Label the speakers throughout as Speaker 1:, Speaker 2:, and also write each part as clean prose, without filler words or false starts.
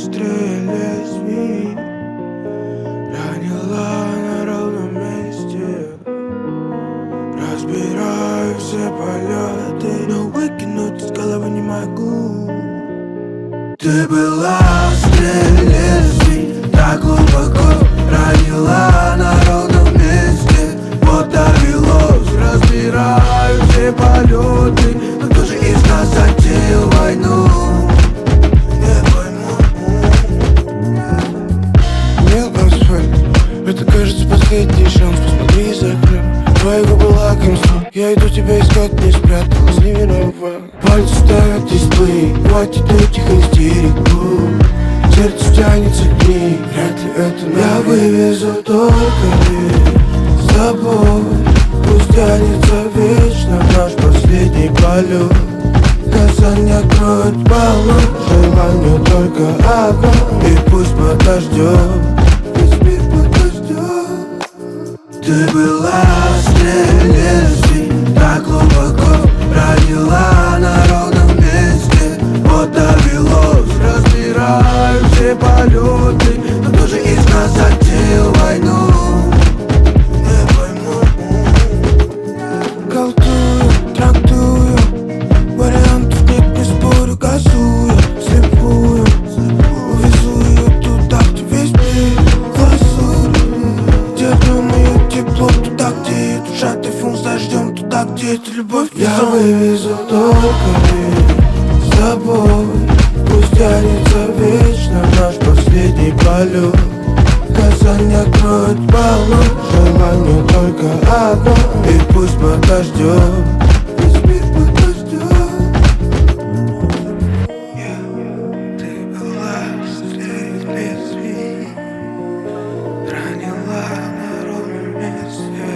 Speaker 1: стрелезви, ранила на ровном месте. Разбираю все полеты, но выкинуть из головы не могу. Ты была в стрелезви, так глубоко ранила на ровном месте. Вот довелось, разбираю все полеты, но кто же из нас затеял войну? Не пойму.
Speaker 2: Мел асфальт, это кажется последний шанс. Посмотри за окном, твои губы лакомство. Я иду тебя искать, не спряталась, не виноват. Пальцы ставят дисплей, хватит этих истерику. Сердце тянется к ней, вряд ли это я вывезу только лишь с тобой. Пусть тянется вечно наш последний полет. Глаза не откроют полно, желание только одно. И пусть подождет, весь мир подождет.
Speaker 1: Ты была в стрелезви, так глубоко ранила на ровном месте. Вот довелось, разбираю все полеты, но кто же из нас затеял войну? Не пойму.
Speaker 2: Колдую, трактую, вариантов нет, не спорю, газую, слепую. Увезу ее туда, где весь мир глазурь. Держим ее тепло туда, где ее душа тайфун с дождем. Туда, где это любовь. Я вывезу только лишь с тобой. Пусть тянется вечно наш последний полет. Глаза не откроют полно, желание только одно. И пусть подождет, весь мир подождет.
Speaker 1: Ты была в стрелезви, ранила на ровном месте.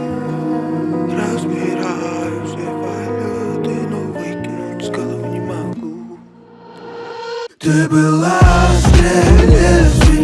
Speaker 1: Разбираю все полеты, но выкинуть из головы не могу. Ты была в стрелезви,